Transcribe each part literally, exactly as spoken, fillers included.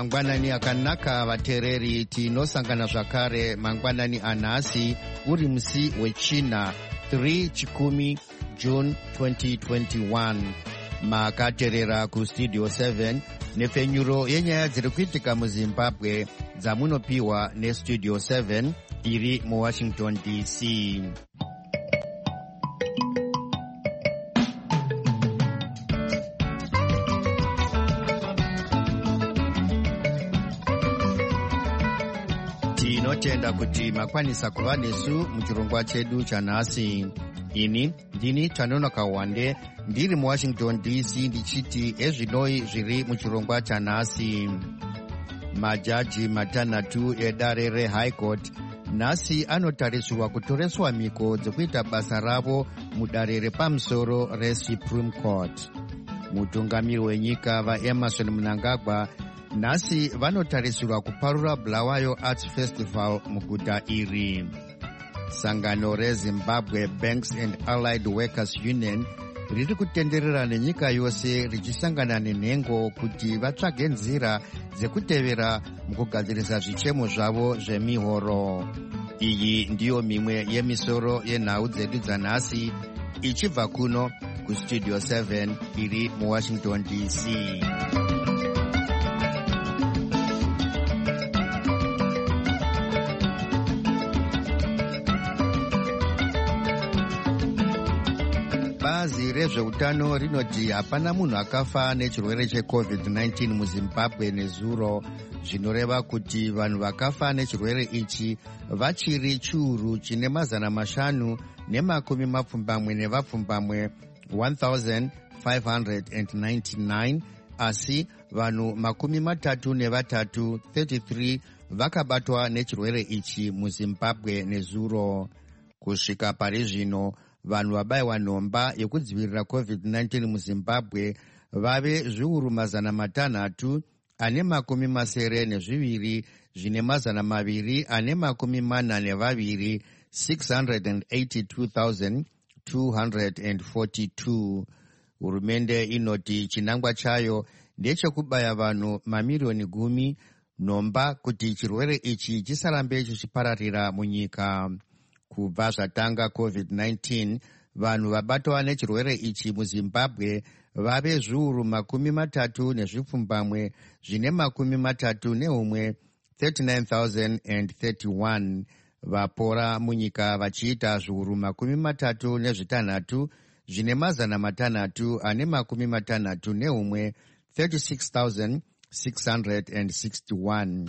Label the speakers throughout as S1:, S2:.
S1: mangwanani akanaka vateereri, tinosangana zvakare mangwanani anhasi uri musi wechina three chikumi June twenty twenty-one. Makateerera kustudio seven nepfenyuro yenyaya dziri kuitika muzimbabwe dzamunopiwa nestudio seven iri muwashington D C. Tinotenda kuti makwanisa kuva nesu muchirongwa chedu chanhasi. Ini ndini Tanono Kawande ndiri muwashington D C ndichiti ezvinoi zviri muchirongwa chanhasi. Majaji matanhatu edare reHigh Court nhasi anotarisirwa kutoreswa mhiko dzekuita basa ravo mudare repamusoro reSupreme Court. Mutungamiri wenyika vaEmerson Mnangagwa nhasi vanotarisirwa kuparura Bulawayo Arts Festival muguta iri. Sangano reZimbabwe Banks and Allied Workers Union riri kutenderera nenyika yose richisangana nenhengo kuti vatsvage nzira dzekutevera mukugadzirisa zvichemo zvavo zvemihoro. Iyi ndiyo mimwe yemisoro yenhau dzedu dzanhasi ichibva kuno kustudio seven iri muwashington D C. Bazi rezveutano rinoti hapana munhu akafa nechirwere checovid nineteen muzimbabwe nezuro, zvinoreva kuti vanhu vakafa nechirwere ichi vachiri chiuru chine mazana mashanu nemakumi mapfumbamwe nevapfumbamwe one thousand five hundred ninety-nine, asi vanhu makumi matatu nevatatu thirty-three vakabatwa nechirwere ichi muzimbabwe nezuro. Kusvika pari zvino vanhu vabayiwa nhomba yekudzivirira covid nineteen muzimbabwe vave zviuru mazana matanhatu ane makumi masere nezviviri zvine mazana maviri ane makumi mana nevaviri six hundred eighty-two thousand two hundred forty-two. Hurumende inoti chinangwa chayo ndechekubaya vanhu mamiriyoni gumi nhomba kuti chirwere ichi chisarambe chichipararira munyika. Kubva zvatanga covid nineteen vanhu vabatwa nechirwere ichi muzimbabwe vave zviuru makumi matatu nezvipfumbamwe zvine makumi matatu neumwe thirty-nine thousand thirty-one. Vapora munyika vachiita zviuru makumi matatu nezvitanhatu zvine mazana matanhatu ane makumi matanhatu neumwe thirty-six thousand six hundred sixty-one.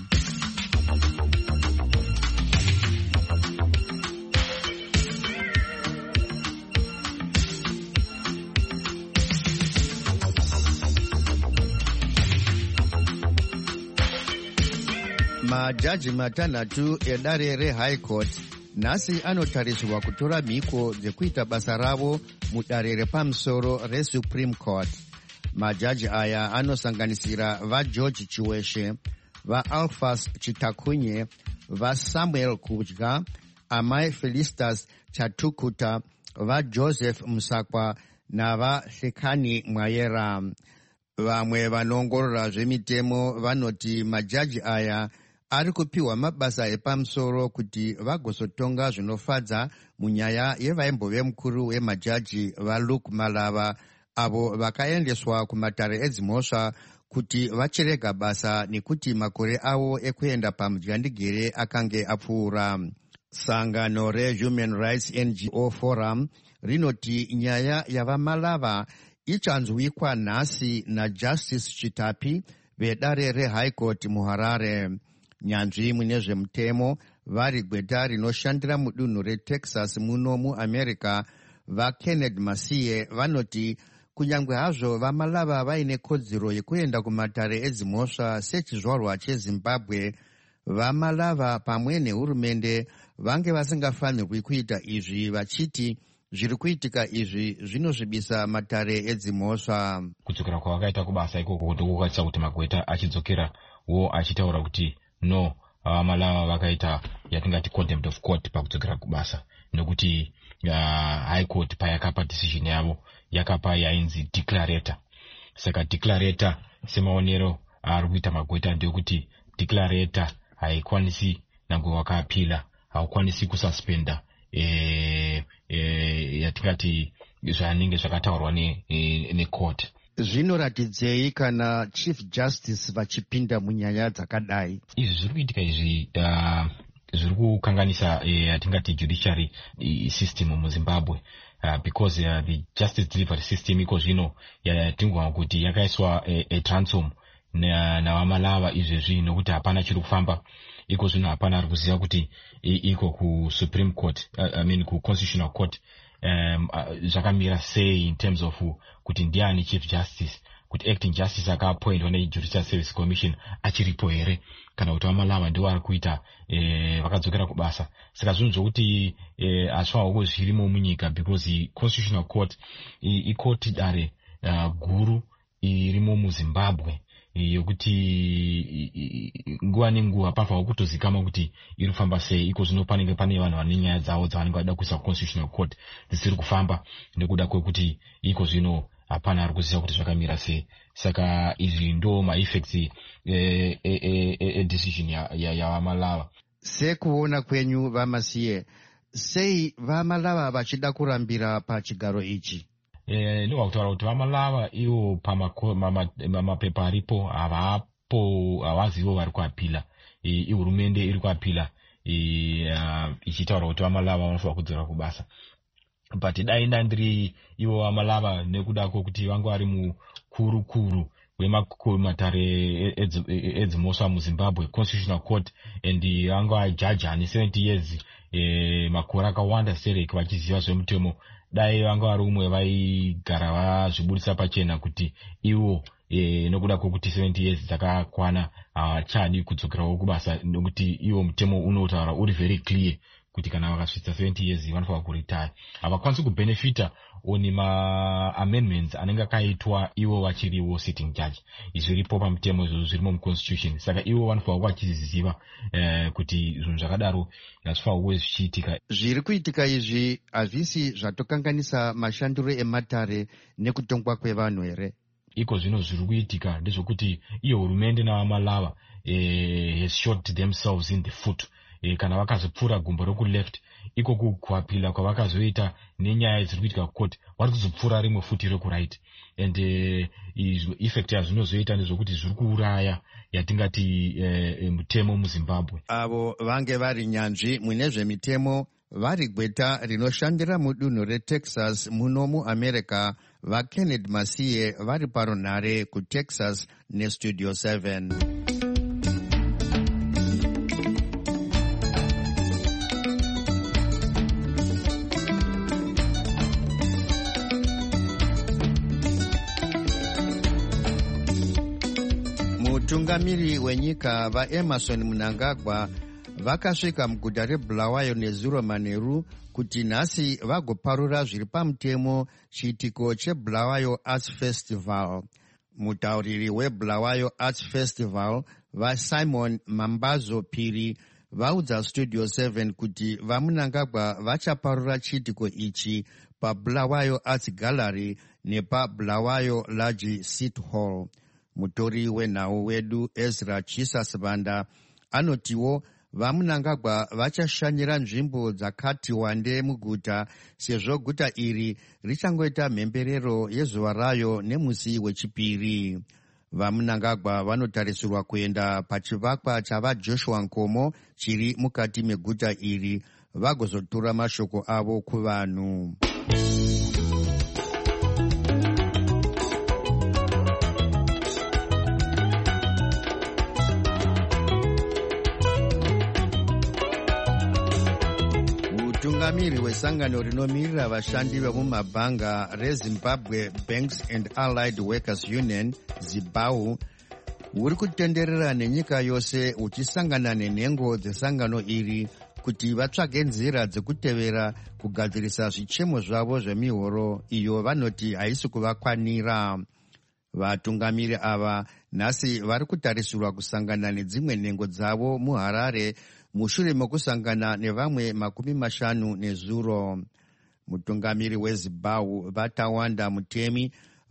S1: Majaji matanhatu edare reHigh Court nhasi anotarisirwa kutora mhiko dzekuita basa ravo mudare repamusoro reSupreme Court. Majaji aya anosanganisira vaGeorge Chiweshe, vaAlphas Chitakunye, vaSamuel Kudya, Amai Felicitas Chatukuta, vaJoseph Musakwa navaHlekani Mwayera. Vamwe vanoongorora zvemitemo vanoti majaji aya ari kupiwa mabasa epamusoro kuti vagozotonga zvinofadza munyaya yevaimbove mukuru wemajaji vaLuke Malava avo vakaendeswa kumatare edzimhosva kuti vachirega basa nekuti makore avo ekuenda pamudyandigere akange apfuura. Sangano reHuman Rights N G O Forum rinoti nyaya yavaMalava ichanzwikwa nhasi naJustice Chitapi vedare reHigh Court muHarare. Nyanzvi mune zvemutemo vari gweta rinoshandira mudunhu reTexas muno muAmerica vaKenneth Masiye vanoti kunyange hazvo vaMalava vaine kodzero yekuenda kumatare edzimhosva sechizvarwa cheZimbabwe, vaMalava pamwe nehurumende vange vasingafanirwi kuita izvi, vachiti zviri kuitika izvi zvinozvibisa matare edzimhosva.
S2: Kudzokera kwavakaita kubasa ikoko ndokukatisa kuti magweta achidzokera wo achitaura kuti no, vaMalava vakaita yatingati contempt of court pakudzokera kubasa, nekuti uh, High Court payakapa decision yavo yakapa yainzi declarator. Saka declarator semaonero ari kuita magweta ndekuti declarator haikwanisi nange wakapila haukwanisi kususpenda e, e, yatingati zvanenge zvakataurwa necourt.
S1: Zvinoratidzei kana chief justice vachipinda munyaya dzakadai?
S2: Izvi zviri kuitika izvi uh, zviri kukanganisa yatingati uh, judiciary uh, system muZimbabwe. Uh, because uh, the justice delivery system iko zvino yatingwa kuti yakaiswa etransom navamalava na izvezvi nokuti hapana chiri kufamba. Iko zvino hapana ari kuziva kuti iko ku Supreme Court, uh, I mean ku Constitutional Court um, uh, zvakamira sei in terms of uh, kuti ndiani chief justice, kuti acting justice akaappointwa neJudicial Service Commission achiripo here kana kuti vamalava ndiwo ari kuita eh, vakadzokera kubasa. Saka zvinhu zvokuti eh, hazvinawo zvirimo munyika because the Constitutional Court ikoti dare uh, guru irimo muZimbabwe yokuti nguva nenguva panofanirwa kutozikama kuti iri kufamba sei. Iko zvino panenge pane vanhu vane nyaya dzavo dzavanenge vada kuisa Constitutional Court dzisiri kufamba nekuda kwekuti iko zvino hapana ari kuziva kuti zvakamira sei. Saka izvi ndo maeffects edecision yavamalava.
S1: Sekuona kwenyu Vamasiye, sei vamalava vachida kurambira pachigaro ichi?
S2: Eh, no kutaura kuti vamalava ivo pamapepa aripo havapo havazivo vari kuapila. Ihurumende iri kuapila ichitaura kuti vamalava vanofanira kudzokera kubasa. But dai ndandiri ivo vamalava nekuda kwokuti vangu vari mukuru-kuru wematare edzimosva muZimbabwe Constitutional Court and vangu vajaji ane seventy years makore akawanda sereki vachiziva zvemutemo, dai vanga vari umwe vaigara vazvibudisa pachena kuti ivo e, nokuda kwokuti seventy years dzakakwana havachadi kudzokerawo kubasa nokuti ivo mutemo unotaura uri very clear kuti kana vakasvitsa seventy years vanofanira kuretire. Havakwanisi kubenefita oni ma-amendments anenge akaitwa ivo vachiriwo sitting judge. Izvi ripo pamutemo izvozvo zvirimo muconstitution. Saka ivo vanofanira kuva vachiziva eh, kuti zvinhu zvakadaro hazvifanira kuve zvichiitika.
S1: Zviri kuitika izvi hazvisi zvatokanganisa mashandiro ematare nekutongwa kwevanhu here?
S2: Iko zvino zviri kuitika ndezvokuti iyo hurumende navamalava eh, has shot themselves in the foot. E, kana vakazopfuura gumbo rokuleft iko kukwapila kwavakazoita nenyaya dziri kuitika kukoti vari kuzopfuura rimwe futi rekuright. And uh, effect yazvinozoita ndezvokuti zviri kuuraya yatingati uh, mutemo muZimbabwe.
S1: Avo vange vari nyanzvi mune zvemitemo vari gweta rinoshandira mudunhu reTexas muno muAmerica, vaKenneth Masiye vari paronhare kuTexas neStudio seven. Mutungamiri wenyika vaEmerson Mnangagwa vakasvika muguta reBulawayo nezuro manheru kuti nhasi vagoparura zviri pamutemo chiitiko cheBulawayo Arts Festival. Mutauriri weBulawayo Arts Festival vaSimon Mambazo Phiri vaudza Studio seven kuti vaMnangagwa vachaparura chiitiko ichi paBulawayo Arts Gallery nepaBulawayo Large City Hall. Mutori wenhau wedu Ezra Chisasvanda anotiwo vaMnangagwa vachashanyira nzvimbo dzakati wande muguta sezvo guta iri richangoita mhemberero yezuva rayo nemusi wechipiri. VaMnangagwa vanotarisirwa kuenda pachivakwa chavaJoshua Nkomo chiri mukati meguta iri vagozotura mashoko avo kuvanhu. Mutungamiri wesangano rinomirira vashandi vemumabhanga reZimbabwe Banks and Allied Workers Union ZIBAU uri kutenderera nenyika yose uchisangana nenhengo dzesangano iri kuti vatsvage nzira dzekutevera kugadzirisa zvichemo zvavo zvemihoro iyo vanoti haisi kuvakwanira. Vatungamiri ava nhasi vari kutarisirwa kusangana nedzimwe nhengo dzavo muHarare mushure mekusangana nevamwe makumi mashanu nezuro. Mutungamiri weZimbabwe Vatawanda Mutemi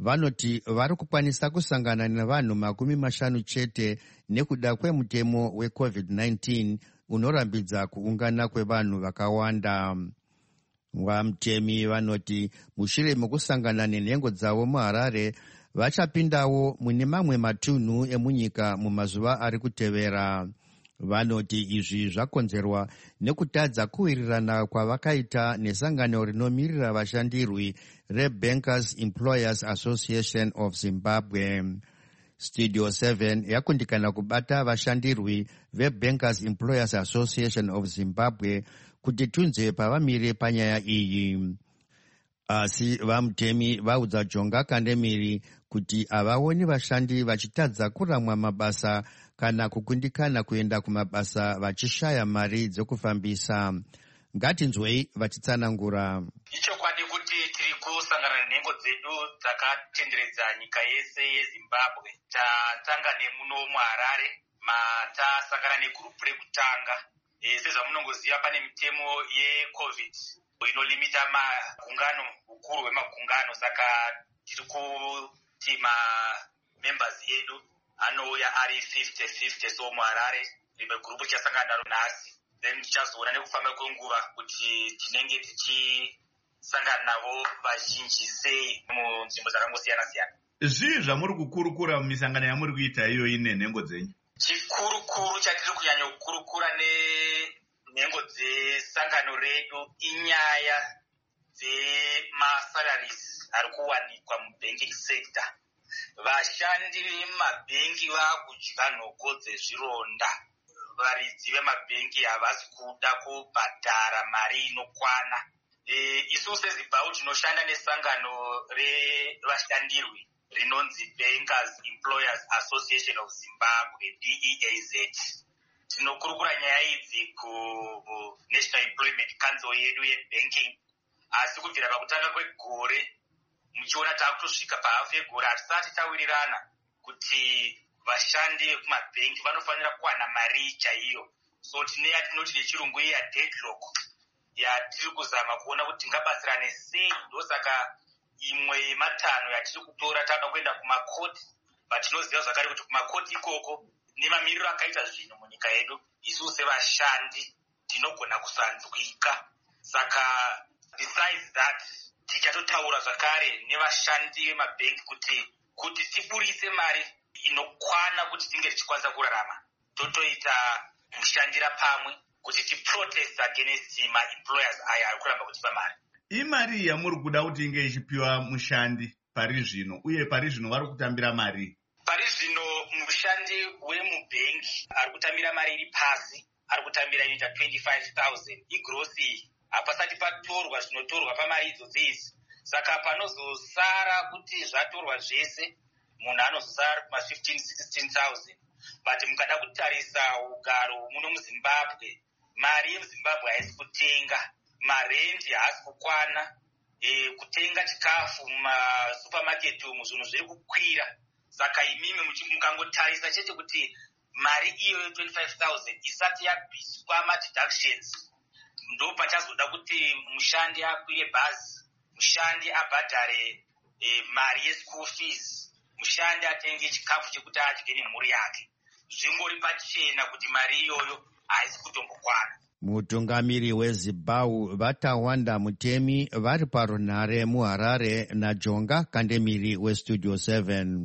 S1: vanoti vari kukwanisa kusangana nevanhu makumi mashanu chete nekuda kwemutemo wecovid nineteen unorambidza kuungana kwevanhu vakawanda. Vamutemi vanoti mushure mekusangana nenhengo dzavo muHarare vachapindawo mune mamwe matunhu emunyika mumazuva ari kutevera. Vanoti izvi zvakonzerwa nekutadza kuwirirana kwavakaita nesangano rinomirira vashandirwi reBankers Employers Association of Zimbabwe. Studio seven yakundikana kubata vashandirwi veBankers Employers Association of Zimbabwe kuti tunze pavamire panyaya iyi. Asi vamutemi vaudza Jonga Kandemiri kuti havaoni vashandi vachitadza kuramwa mabasa kana kukundikana kuenda kumabasa vachishaya mari dzokufambisa. Ngatinzwei vachitsanangura.
S3: Ichokwadi kuti tiri kusangana nenhengo dzedu dzakatenderedza nyika yese yeZimbabwe. Tatanga nemuno muHarare matasangana negurupu rekutanga. Sezvamunongoziva pane mitemo yeCovid inolimita magungano, ukuru hwemagungano, saka tiri kuti mamembers edu anouya ari fifty fifty. So muHarare rimwe gurupu tichasangana naro nhasi, then tichazoona nekufamba kwenguva kuti tinenge tichisangana navo vazhinji sei munzvimbo dzakangosiyana siyana.
S4: Zvii zvamuri kukurukura mumisangano yamuri kuita iyoyi nenhengo dzenyu?
S3: Chikurukuru chatiri kunyanya kukurukura nenhengo dzesangano redu inyaya dzemasalaries ari kuwanikwa mubanking sector. Vashandi vemabhengi vakudya nhoko dzezvironda. Varidzi vemabhengi havasi kuda kubhadhara mari inokwana. E, isusu seZimbabwe tinoshanda nesangano revashandirwi rinonzi Bankers Employers Association of Zimbabwe, B E A Z. Tinokurukura nyaya idzi kuNational Employment Council yedu yebanking. Asi kubvira pakutanga kwegore muchiona taakutosvika pahafu yegore hatisati tawirirana kuti vashandi vekumabhengi vanofanira kuwana mari chaiyo. So tine yatinoti nechirungu iya deadlock yatiri kuzama kuona kuti tingabatsirane sei. Ndosaka imwe yematano yatiri kutora tava kuenda kumakoti, vatinoziva zvakare kuti kumakoti ikoko nemamiriro akaita zvinhu munyika yedu isusu sevashandi tinogona kusanzwika. Saka besides that tichatotaura zvakare nevashandi vemabhengi kuti kuti tiburise mari inokwana kuti tinge tichikwanisa kurarama, totoita mushandira pamwe kuti tiprotest against maemployers aya ari kuramba kutipa mari.
S4: Imari yamuri kuda kuti inge ichipiwa mushandi pari zvino, uye pari zvino vari kutambira mari?
S3: Pari zvino mushandi wemubhengi ari kutambira mari iri pasi, ari kutambira inoita twenty-five thousand igrosi. Hapasati patorwa zvinotorwa pamari idzodzi idzi. Saka panozosara kuti zvatorwa zvese munhu anozosara kuma fifteen sixteen thousand. But mukada kutarisa ugaro muno muZimbabwe, mari yemuZimbabwe haisi kutenga, marendi haasi kukwana, e, kutenga chikafu mumasupermarket umu zvinhu zviri kukwira. Saka imimi mukangotarisa chete kuti mari iyoyo twenty-five thousand isati yabviswa madeductions, ndo pachazoda kuti mushandi akwire bhazi, mushandi abhadhare e, mari yeschool fees, mushandi atenge chikafu chekuti adye nemhuri yake. Zvingori pachena kuti mari iyoyo haisi kutombokwana.
S1: Mutungamiri weZimbabwe Vatawanda Mutemi vari parunhare muHarare naJonga Kandemiri weStudio seven.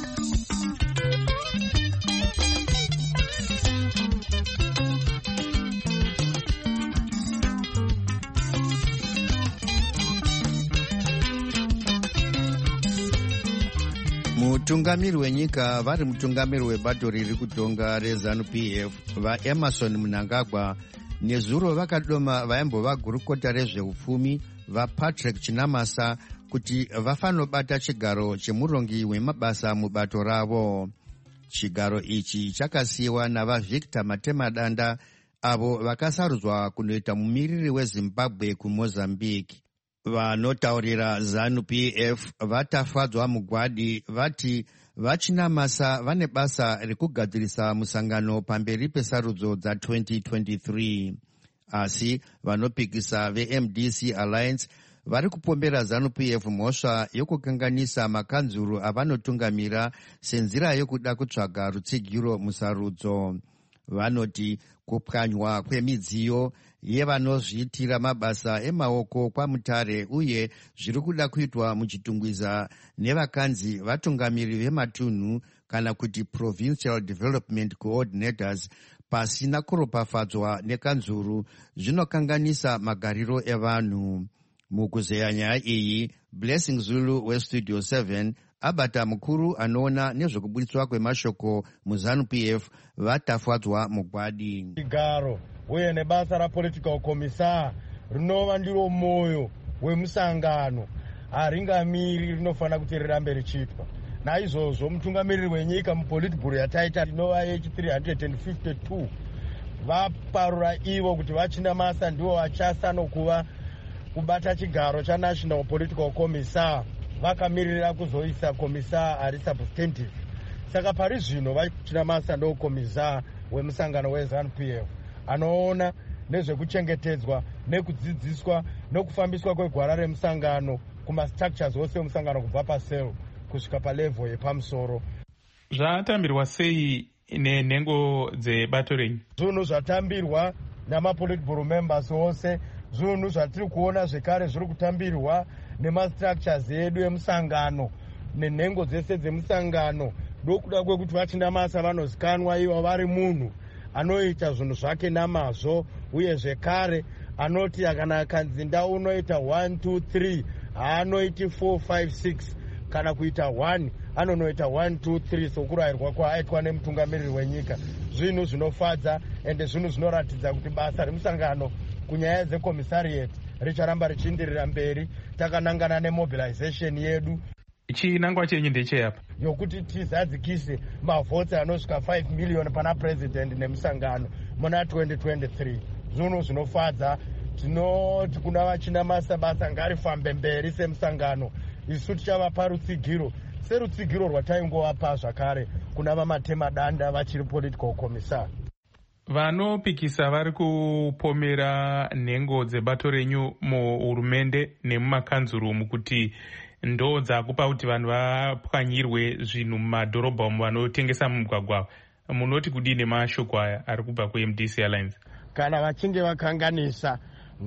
S1: Mutungamiri wenyika vari mutungamiri webato riri kutonga reZANU-P F vaEmerson Mnangagwa nezuro vakadoma vaimbova gurukota rezveupfumi vaPatrick Chinamasa kuti vafanobata chigaro chemurongi wemabasa mubato ravo. Chigaro ichi chakasiyiwa navaVictor Matemadanda avo vakasarudzwa kunoita mumiriri weZimbabwe kuMozambique. Vanotaurira ZANU-P F vatafadzwa mugwadi vati vaChinamasa vane basa rekugadzirisa musangano pamberi pesarudzo dza twenty twenty-three. Asi vanopikisa veM D C Alliance vari kupombera ZANU-P F mhosva yokukanganisa makanzuru avanotungamira senzira yokuda kutsvaga rutsigiro musarudzo. Vanoti kupwanywa kwemidziyo yevanozviitira mabasa emaoko kwaMutare uye zviri kuda kuitwa muchitungwiza nevakanzi vatungamiri vematunhu kana kuti Provincial Development Coordinators pasina kuropafadzwa nekanzuru zvinokanganisa magariro evanhu. Mukuzeya nyaya iyi, Blessing Zulu weStudio seven abata mukuru anoona nezvekuburitswa kwemashoko muZANU-P F vatafadzwa mugwadi.
S5: Chigaro uye nebasa rapolitical commissar rinova ndiro moyo wemusangano, haringamiri, rinofanira kuti rirambe richiitwa. Naizvozvo mutungamiriri wenyika mupolitburo yataita inova H three fifty-two vaparura ivo kuti vachina masa ndivo vachasa nokuva kubata chigaro chaNational Political Commissar, vakamirira kuzoisa commissar ari substantive. Saka pari zvino vachina masa ndo commissar wemusangano weZANU-P F anoona nezvekuchengetedzwa nekudzidziswa nekufambiswa kwegwara remusangano kumastructures ose emusangano kubva pasel kusvika palevel yepamusoro.
S6: Zvatambirwa sei nenhengo dzebato renyu?
S5: Zvinhu zvatambirwa namapolitburo members ose, zvinhu zvatiri kuona zvekare zviri kutambirwa nemastructures edu emusangano nenhengo dzese dzemusangano. Dokuda kwekuti vachina masa vanozikanwa ivo vari munhu anoita zvinhu zvake namazvo, uye zvekare anoti kana akanzi ndau unoita one two three haanoiti four five six kana kuita one anonoita one two three sokurayirwa kwaaitwa nemutungamiriri wenyika. Zvinhu zvinofadza ende zvinhu zvinoratidza kuti basa remusangano kunyaya dzecommissariat richaramba richindirira mberi takanangana nemobilization yedu.
S6: Chinangwa chenyu ndecheyapa
S5: yokuti tizadzikise mavhotsi anosvika five million pana president nemusangano muna twenty twenty-three. Zvinhu zvinofadza, tinoti kuna vachina masa basa ngarifambe mberi semusangano. Isu tichavapa rutsigiro serutsigiro rwataingovapa zvakare kuna vamatema danda vachiri political commissar.
S6: Vanopikisa vari kupomera nhengo dzebato renyu muhurumende nemumakanzuru kuti ndo dzakupa kuti vanhu vapwanyirwe zvinhu mumadhorobha umu vanotengesa mumugwagwa. Munoti kudini mashoko aya ari kubva kuM D C Alliance?
S5: Kana vachinge vakanganisa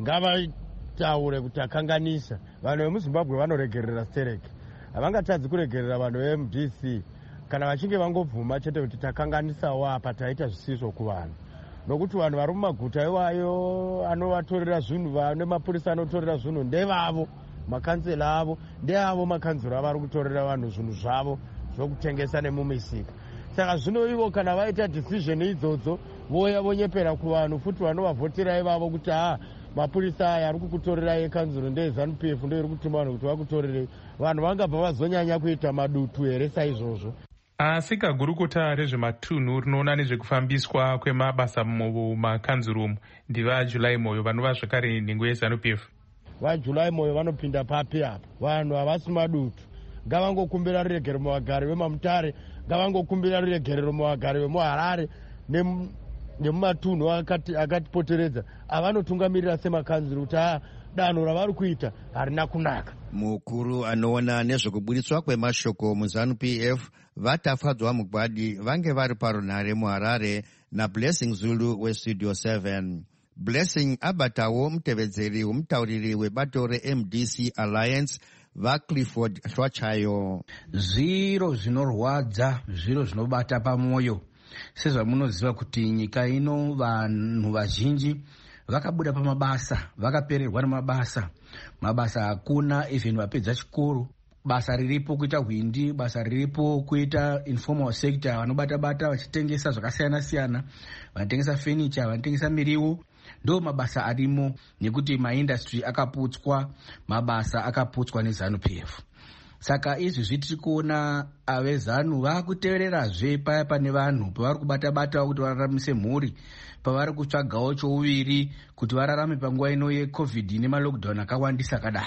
S5: ngavataure kuti akanganisa. Vanhu vemuZimbabwe vanoregerera stereke, havangatadzi kuregerera vanhu veM D C kana vachinge vangobvuma chete kuti takanganisawo apa taita zvisizvo kuvanhu. Nokuti vanhu vari mumaguta iwayo anovatorera zvinhu, vane mapurisa anotorera zvinhu ndevavo, makansela avo ndeavo makanzura vari kutorera vanhu zvinhu zvavo zvokutengesa nemumisika. Saka zvino ivo kana vaita decision idzodzo voya vonyepera kuvanhu futi vanovavhotera ivavo kuti ha mapurisa aya ari kukutorerai ekanzuro ndeZANU-P F ndo iri kutuma vanhu kuti vakutorerei. Vanhu vangabva vazonyanya kuita madutu here saizvozvo.
S6: Asi kagurukota rezvematunhu rinoona nezvekufambiswa kwemabasa mumakanzuru umu ndivaJulai Moyo vanova zvakare nhengo yeZANU-P F.
S5: VaJulai Moyo vanopinda papi apa, vanhu havasi madutu. Ngavangokumbira ruregerero muvagari veMamutare, ngavangokumbira ruregerero muvagari vemuHarare nemumatunhu akatipoteredza avanotungamirira semakanzuru kuti ha danho ravari kuita harina kunaka.
S1: Mukuru anoona nezvekuburitswa kwemashoko muZANU-P F vatafadzwa mugwadi vange vari parunhare muHarare naBlessing Zulu weStudio seven. Blessing abatawo mutevedzeri womutauriri webato reM D C Alliance vaClifford Hlwachayo.
S7: Zviro zvinorwadza, zviro zvinobata pamwoyo. Sezvamunoziva kuti nyika ino vanhu vazhinji vakabuda pamabasa, vakapererwa nemabasa. Mabasa hakuna, even vapedza chikoro. Basa riripo kuita hwindi, basa riripo kuita informal sector, vanobata-bata vachitengesa zvakasiyana siyana, vanotengesa furniture, vanotengesa miriwo. Ndo mabasa arimo nekuti maindustry akaputswa, mabasa akaputswa neZANU-P F. Saka izvi zvitiri kuona avezanu vakutevererazve paya pane vanhu pavari kubata-bata kuti vararamise mhuri, pavari kutsvagawo chouviri kuti vararame panguva ino yeCovid nemalockdown akawandisa kadai.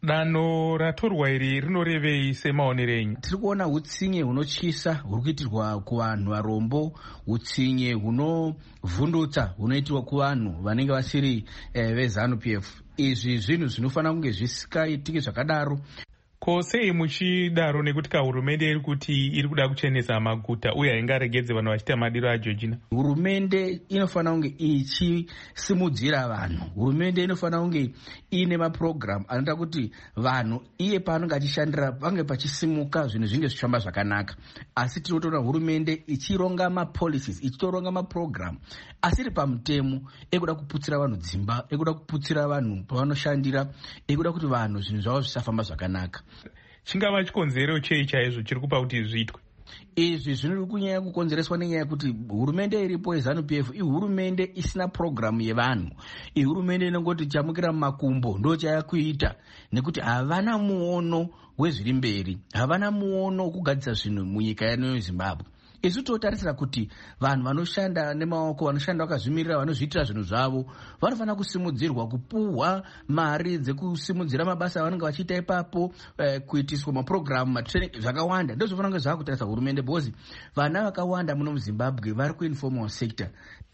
S6: Danho ratorwa iri rinorevei semaonero enyu?
S7: Tiri kuona utsinye hunotyisa huri kuitirwa kuvanhu varombo, utsinye hunovhundutsa hunoitirwa kuvanhu vanenge vasiri eh, vezanu P F. Izvi zvinhu zvinofanira kunge zvisikaitiki zvakadaro.
S6: Ko sei muchidaro nekuti ka hurumende iri kuti iri kuda kuchenesa maguta uye haingaregedze vanhu vachiita madiro aJeorgina?
S7: Hurumende inofanira kunge ichisimudzira vanhu. Hurumende inofanira kunge ine maprogram anoita kuti vanhu iye paanenge achishandira pange pachisimuka zvinhu zvinge zvichifamba zvakanaka. Asi tinotoona hurumende ichironga mapolicies, ichitoronga maprogram asiri pamutemo ekuda kuputsira vanhu dzimba, ekuda kuputsira vanhu pavanoshandira, ekuda kuti vanhu zvinhu zvavo zvisafamba zvakanaka.
S6: Chingava chikonzero chei chaizvo chiri kupa kuti zviitwe?
S7: Izvi zviri kunyanya kukonzereswa nenyaya yekuti hurumende iripo yeZanu P F ihurumende isina programu yevanhu. Ihurumende inongoti chamukira mumakumbo ndo chayakuita, nekuti havana muono wezviri mberi, havana muono wokugadzisa zvinhu munyika yedu yeZimbabwe. Isu totarisira kuti vanhu vanoshanda nemaoko, vanoshanda vakazvimirira, vanozviitira zvinhu zvavo, vanofanira kusimudzirwa, kupuhwa mari dzekusimudzira mabasa avanenge vachiita ipapo, eh, kuitiswa maprogramu, matraining zvakawanda. Ndizvo zvofanira kunge zvaakutarisa hurumende, because vana vakawanda muno muZimbabwe vari kuinformal sector.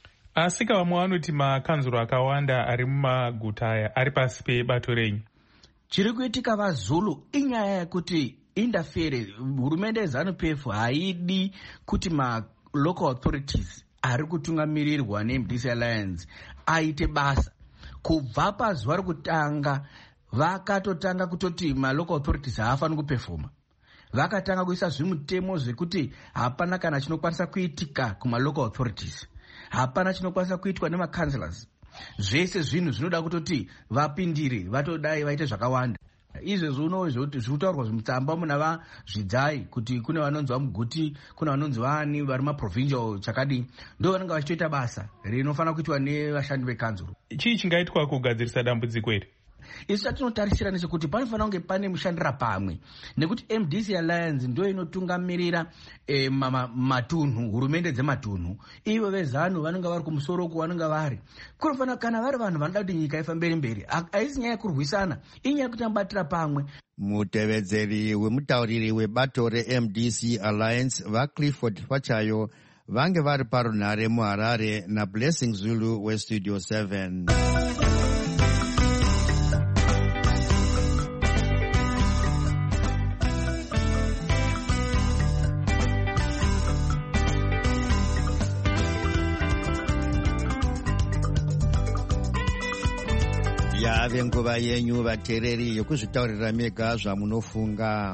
S6: Asi vamwe vanoti makanzuro akawanda ari mumaguta aya ari pasi pebato renyu.
S7: Chiri kuitika vaZulu inyaya yekuti indafere hurumende yeZanu P F haidi kuti ma local authorities ari kutungamirirwa neM D C Alliance aite basa. Kubva pazuva rekutanga vakatotanga kutoti ma local authorities haafani kuperforma. Vakatanga kuisa zvimutemo zvekuti hapana kana chinokwanisa kuitika kuma local authorities, hapana chinokwanisa kuitwa nema councillors. Zvese zvinhu zvinoda kutoti vapindire, vatodai vaite zvakawanda. Izvezvo unowo zvirikutaurwa zvimutsamba muna vazvidzai kuti kune vanonzi vamuguti, kuna vanonzi vani vari maprovincial chakadi, ndo vanenge vachitoita basa rinofanira kuitwa nevashandi vekanzuro.
S6: Chii chingaitwa kugadzirisa dambudziko iri?
S7: Isu chatinotarisira nechekuti panofanira kunge pane mushandira pamwe, nekuti M D C Alliance ndio inotungamirira eh, matunhu, hurumende dzematunhu. Ivo vezanu vanenge vari kumusoro uko vanenge vari. Kunofanira kana vari vanhu vanoda kuti nyika ifambire mberi, haisi nyaya yekurwisana, inyaya yekuti vabatira pamwe.
S1: Mutevedzeri wemutauriri webato reM D C Alliance vaClifford Pachayo vange vari parunhare muHarare naBlessing Zulu weStudio seven. Yave nguva yenyu vateereri yokuzvitaurira mega zvamunofunga.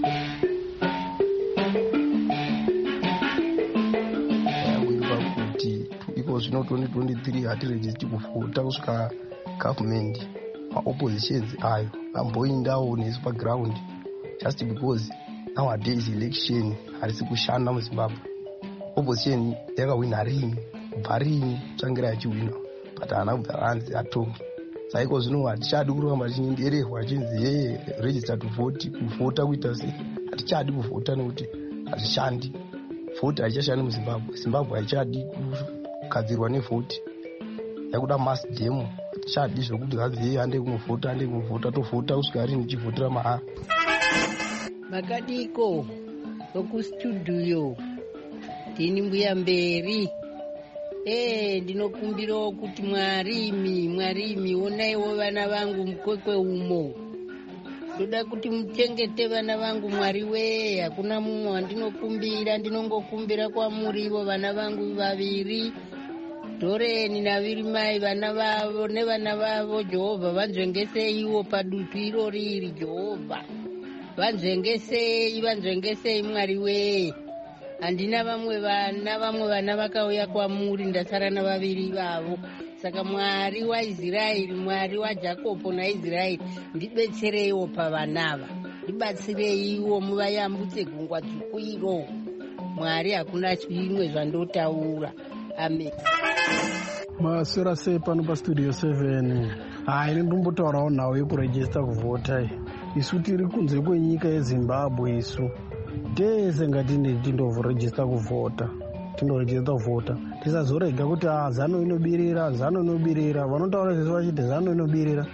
S8: Yawirwa kuti iko zvino twenty twenty-three hatirejisti kuvhota kusvika government maoppositions ayo amboindawo nesu paground, just because nowadays election harisi kushanda muZimbabwe. Opposition yakawina rini kubva rini tsvangira yachiwina, but haana kubva ranzi atongi. Saiko zvino hatichadi kuramba chinyengererwa chinzi yeye register to vote, kuvhota kuita sei. Hatichadi kuvhota nekuti hazvishandi. Vote haichashandi muZimbabwe. Zimbabwe haichadi kugadzirwa nevhoti, yakuda mass demo. Hatichadi zvokuti hanzi yeye ande kunovhota, ande kunovhota, tovhota kusvika rini tichivhotera mahara.
S9: Makadiko okustudio ndini mbuya mberi. Eh, ndinokumbirawo kuti mwarimi, mwarimi onaiwo vana vangu mukwekwe umo. Ndoda kuti muchengete vana vangu Mwari wee, hakuna mumwe wandinokumbira, ndinongokumbira kwamurivo vana vangu vaviri. Doreni naVirimai vana vavo nevana vavo. Jehovha vanzvengeseiwo padutu iro riri. Jehovha vanzvengesei, vanzvengesei Mwari wee. Handina vamwe vana, vamwe vana vakauya kwamuri, ndasara navaviri vavo. Saka Mwari waIsraeri, Mwari waJakobo naIsraeri, ndibetsereiwo pavanava, ndibatsireiwo muvayambutse gungwa dzvuku iro. Mwari hakuna chimwe zvandotaura. Amen.
S10: Maswera sei pano paStudio seven. Hai, ndinombotaurawo nhau yekurejista kuvhota. Isu tiri kunze kwenyika yeZimbabwe isu. Tese ngatinde tindorejista kuvhota, tindorejista kuvhota. Tisazorega kuti ah, Zanu inobirira, Zanu inobirira. Vanotaura sesu vachiti Zanu inobirira.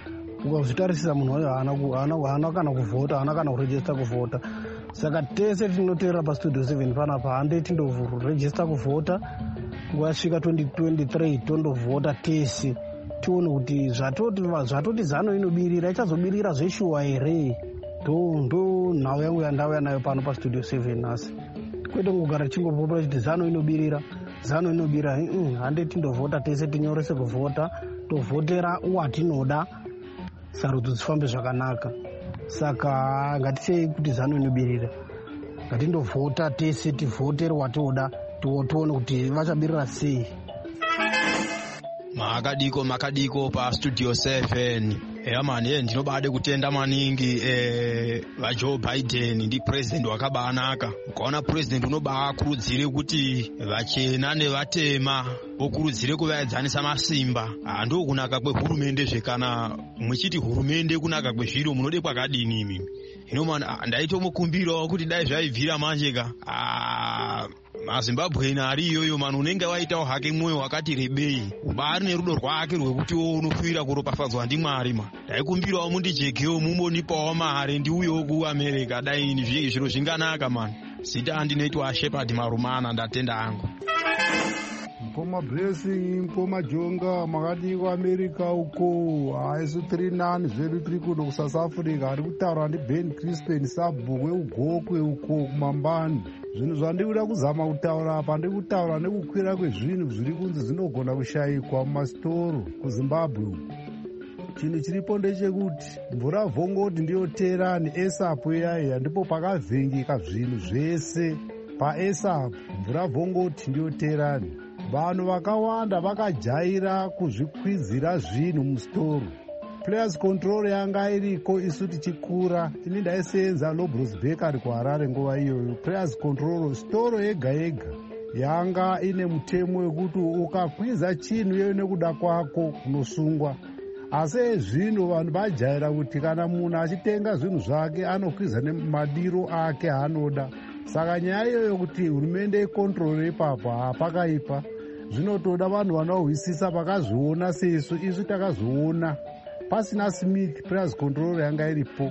S10: ukazvitarisisa munhu wayo haana kana kuvhota, haana kana kurejista kuvhota. Saka tese tinoteerera pastudio seven panapa handei tindorejista kuvhota kwasvika twenty twenty-three tondovhota tese tione kuti zvatoti zano inobirira ichazobirira zveshuwa here. ndo nhau yangu yandauya nayo pano pastudio seven nhasi, kwete kugara tichingopopera chiti zano inobirira zano inobirira. handei tindovhota tese tinyorese kuvhota, tovhotera watinoda sarudzo dzifambe zvakanaka. Saka ngatisei kuti zano inobirira, ngatindovhota tese tivhotere watinoda tione kuti vachabirira sei.
S11: makadiko makadiko pa studio seven. eya mani e ndinobade kutenda maningi eh vaJoe Biden ndi president wakabanaka. ukaona president unobakurudzire kuti vachena nevatema okurudzire kuvaedzanisa masimba. ando kunaka kwehurumende zvekana muchiti hurumende kunaka kwezviro munode kwakadini imi. hino mani ndaitomukumbirawo kuti dai zvaibvira manje ka ah maZimbabwe ari iyoyo manu unenge waitawo hake mwoyo wakati rebei, ubari nerudo rwake rwekuti unofuira kuropafadzwa ndi Mwari ma. Ndaikumbirawo mundijekewo mumbonipawo mari ndiuyewo kuAmerica dai ini zviro zvinganaka mani. Zita andinoitwa Shepherd Marumana, ndatenda hangu.
S12: Mkoma blessing, mkoma jonga, makadi kwa Amerika uko, haisu three nine zvedu three kuno South Africa, ari kutaura ndi Ben Crispin Sabhuku ugokwe uko kumambani. Zvinhu zvandikuda kuzama kutaura apa ndikutaura nekukwira kwezvinhu zviri kunzi zvinogona kushayikwa mumasitoro kuZimbabwe. Chinhu chiripo ndechekuti mvura vhongoti ndiyo terani esapu yaiya ndipo pakavhengeka zvinhu zvese paesapu. mvura vhongoti ndiyo terani. Vanhu vakawanda vakajaira kuzvikwidzira zvinhu musitoro. Players control yanga iriko isu tichikura, ini ndaisenza Lobros Bakery kuHarare nguva iyoyo. Players control storo yega yega yanga ine mutemo wekuti ukakwiza chinhu iyoyo nekuda kwako unosungwa. Asi zvino vanhu vajaira kuti kana munhu achitenga zvinhu zvake anokwiza nemadiro ake haanoda. Saka nyaya iyoyo kuti hurumende ikontrole ipapo hapakaipa. Zvinotoda vanhu vanohwisisa vakazviona sesu, isu takazviona. Pasina Smith Players Control yanga iripo.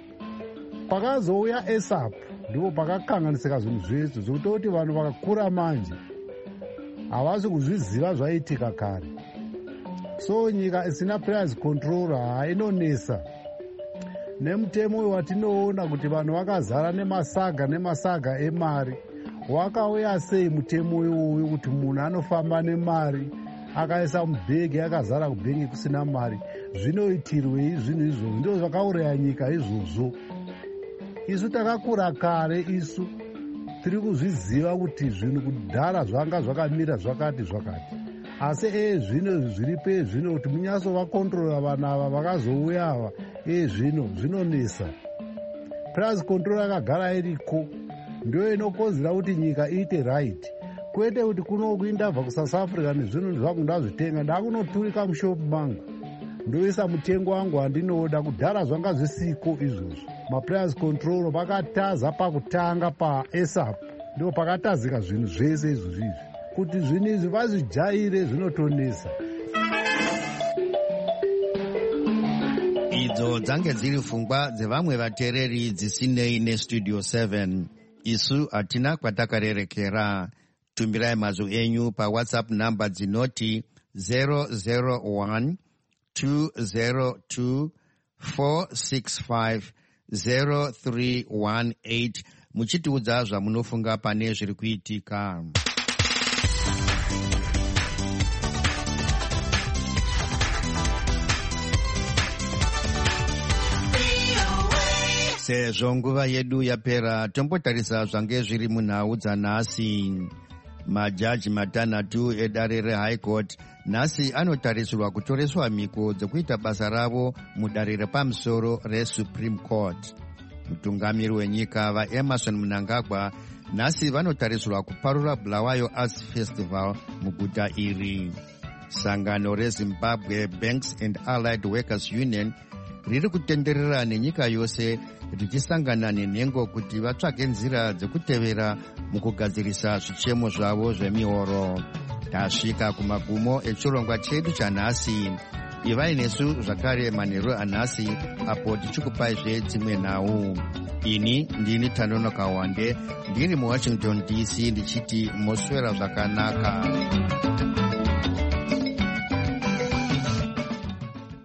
S12: Pakazouya ASAP ndipo pakakanganisika zvinhu zvese zvokutoti vanhu vakakura manje havasi kuzviziva zvaitika kare. So nyika isina Players Control hainonesa. Nemutemo watinoona kuti vanhu vakazara nemasaga nemasaga emari. Wakauya sei mutemo iwoyo kuti munhu anofamba nemari akaisa mubhegi akazara kubhegi kusina mari? Zvinoitirwei zvinhu izvozvo? Ndizvo zvakauraya nyika izvozvo. Isu takakura kare, isu tiri kuzviziva kuti zvinhu kudhara zvanga zvakamira zvakati zvakati. Asi e zvino zviripe zvino kuti munyaso vakontrola vanhu ava vakazouya ava, e zvino zvinonesa. Players Control yakagara iriko ndio inokonzera kuti nyika iite right. Kwete kuti kunokuinda bva kuSouth Africa nezvinhu zvangu ndazvitenga ndakunoturika mushopu mangu ndoisa mutengo wangu wandinoda. Kudhara zvanga zvisiko izvozvo. MaPlayers Control vakataza pakutanga paASAP ndipo pakatazika zvinhu zvese izvozvi. Kuti zvinhu izvi vazvijaire zvinotonesa.
S1: Idzo dzange dziri pfungwa dzevamwe vateereri dzisinei neStudio seven. Isu hatina kwatakarerekera. Tumbirai mazwi enyu paWhatsApp namba dzinoti zero zero one two zero two four six five zero three one eight muchitiudza zvamunofunga pane zviri kuitika. Sezvo nguva yedu yapera, tombotarisa zvange zviri munhau dzanhasi. Majaji matanhatu edare reHigh Court nhasi anotarisirwa kutoreswa mhiko dzekuita basa ravo mudare repamusoro reSupreme Court. Mutungamiri wenyika vaEmerson Mnangagwa nhasi vanotarisirwa kuparura Bulawayo Arts Festival muguta iri. Sangano reZimbabwe Banks and Allied Workers Union riri kutenderera nenyika yose richisangana nenhengo kuti vatsvake nzira dzekutevera mukugadzirisa zvichemo zvavo zvemihoro. Tasvika kumagumo echirongwa chedu chanhasi. ivai nesu zvakare manheru anhasi apo tichikupaizve dzimwe nhau. Ini ndini Tanonoka Wande ndiri muWashington D C ndichiti moswera zvakanaka.